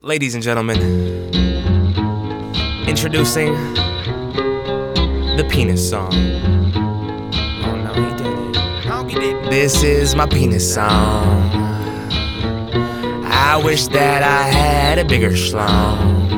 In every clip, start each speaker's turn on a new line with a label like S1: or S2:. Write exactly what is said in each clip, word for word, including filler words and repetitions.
S1: Ladies and gentlemen, introducing the penis song. Oh no, he did it. Honky dick. This is my penis song. I wish that I had a bigger schlong,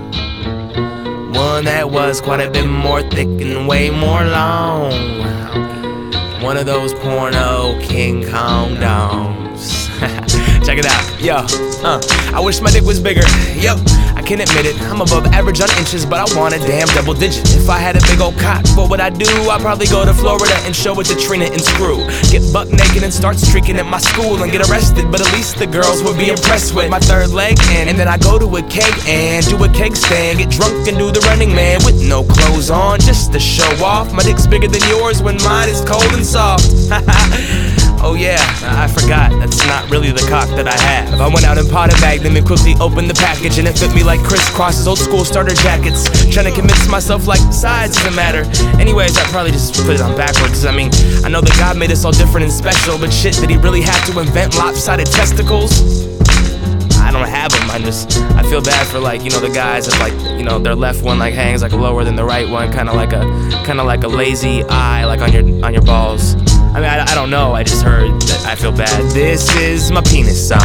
S1: one that was quite a bit more thick and way more long. One of those porno King Kong domes. Check it out, yo, uh, I wish my dick was bigger, yo, I can admit it, I'm above average on inches, but I want a damn double digit. If I had a big old cock, what would I do? I'd probably go to Florida and show it to Trina and Screw. Get buck naked and start streaking at my school and get arrested, but at least the girls would be impressed with my third leg. And, and then I go to a keg and do a keg stand, get drunk and do the Running Man with no clothes on, just to show off. My dick's bigger than yours when mine is cold and soft. Oh yeah, I forgot, that's not really the cock that I have. I went out and potted bagged them and quickly opened the package, and it fit me like Chris Cross's old school starter jackets. Trying to convince myself like size doesn't matter. Anyways, I'd probably just put it on backwards. I mean, I know that God made us all different and special, but shit, did he really have to invent lopsided testicles? I don't have them, I just, I feel bad for like, you know, the guys that like, you know, their left one like hangs like lower than the right one, kinda like a, kinda like a lazy eye like on your, on your balls. I mean, I, I don't know, I just heard that I feel bad. This is my penis song.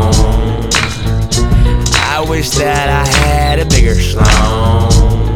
S1: I wish that I had a bigger schlong,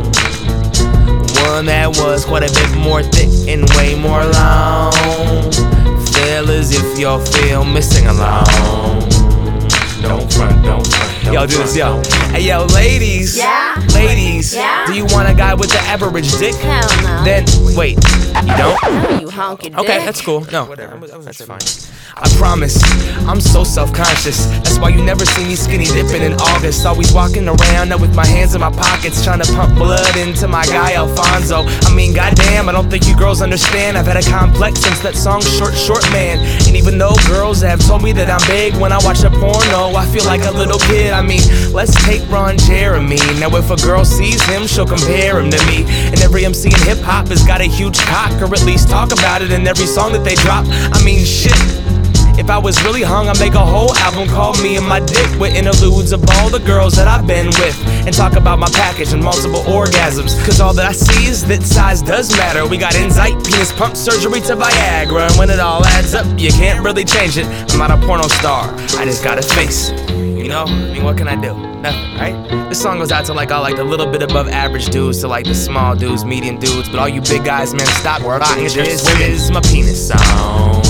S1: one that was quite a bit more thick and way more long. Fellas, if y'all feel missing along, don't front, don't front. Yo, do this, yo. Hey, yo, ladies.
S2: Yeah?
S1: Ladies.
S2: Yeah?
S1: Do you want a guy with the average dick?
S2: Hell no.
S1: Then, wait, you don't?
S2: No, you honky dick.
S1: Okay, that's cool. No, whatever. That's fine. I promise, I'm so self-conscious. That's why you never see me skinny dipping in August. Always walking around with my hands in my pockets, trying to pump blood into my guy Alfonso. I mean, goddamn, I don't think you girls understand. I've had a complex since that song Short Short Man. And even though girls have told me that I'm big when I watch a porno, I feel like a little kid. I mean, let's take Ron Jeremy. Now if a girl sees him, she'll compare him to me. And every M C in hip-hop has got a huge cock, or at least talk about it in every song that they drop. I mean, shit. If I was really hung, I'd make a whole album called Me and My Dick, with interludes of all the girls that I've been with, and talk about my package and multiple orgasms. Cause all that I see is that size does matter. We got Insight, penis pump surgery to Viagra, and when it all adds up, you can't really change it. I'm not a porno star, I just gotta face it. You know, I mean, what can I do? Nothing, right? This song goes out to like all like the little bit above average dudes, to like the small dudes, medium dudes, but all you big guys, man, stop rocking. This is my penis song.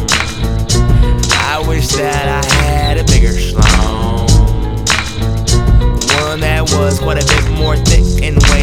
S1: I wish that I had a bigger schlong, one that was quite a bit more thick and way